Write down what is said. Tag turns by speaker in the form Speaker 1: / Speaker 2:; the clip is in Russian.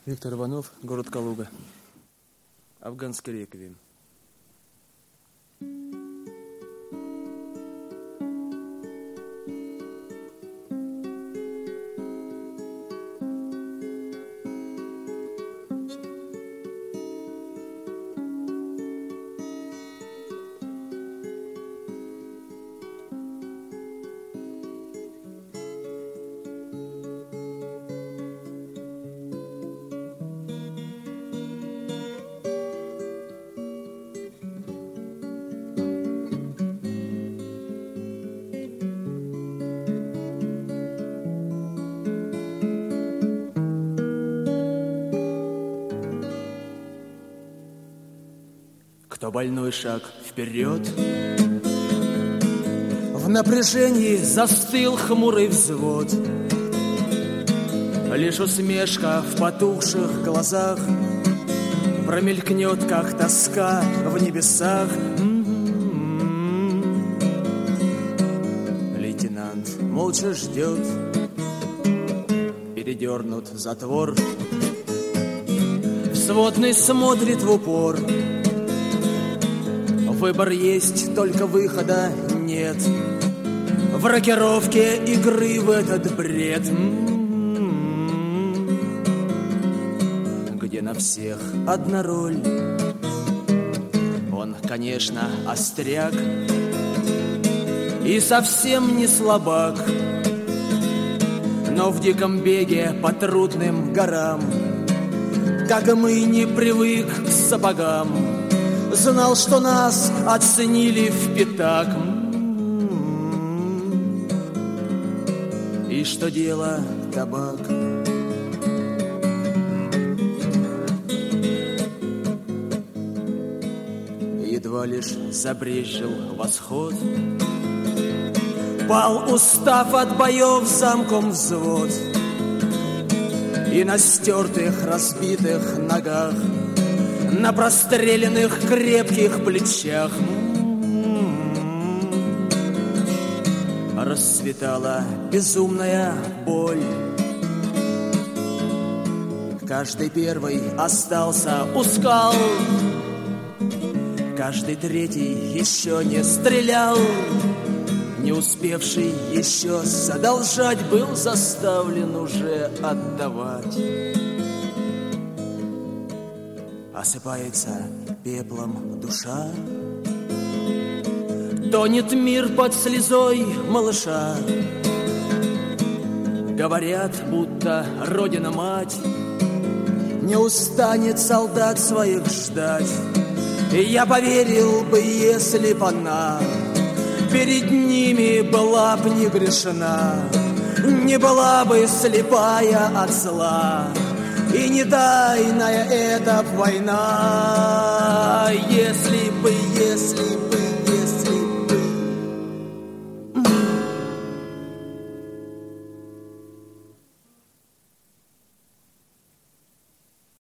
Speaker 1: Виктор Иванов, город Калуга. Афганский реквием.
Speaker 2: Кто больной шаг вперед, в напряжении застыл хмурый взвод. Лишь усмешка в потухших глазах промелькнет, как тоска в небесах. Лейтенант молча ждет, передернут затвор. Взводный смотрит в упор. Выбор есть, только выхода нет. В рокировке игры в этот бред, где на всех одна роль. Он, конечно, остряк и совсем не слабак, но в диком беге по трудным горам, как и мы, не привык к сапогам. Знал, что нас оценили в пятак, и что дело табак. Едва лишь забрезжил восход, пал, устав от боев, замком взвод. И на стертых, разбитых ногах, на простреленных крепких плечах расцветала безумная боль. Каждый первый остался у скал, каждый третий еще не стрелял, не успевший еще задолжать был заставлен уже отдавать. Осыпается пеплом душа, тонет мир под слезой малыша. Говорят, будто Родина-мать не устанет солдат своих ждать. И я поверил бы, если б она перед ними была б не грешна, не была бы слепая от зла, и не тайная эта война. Если бы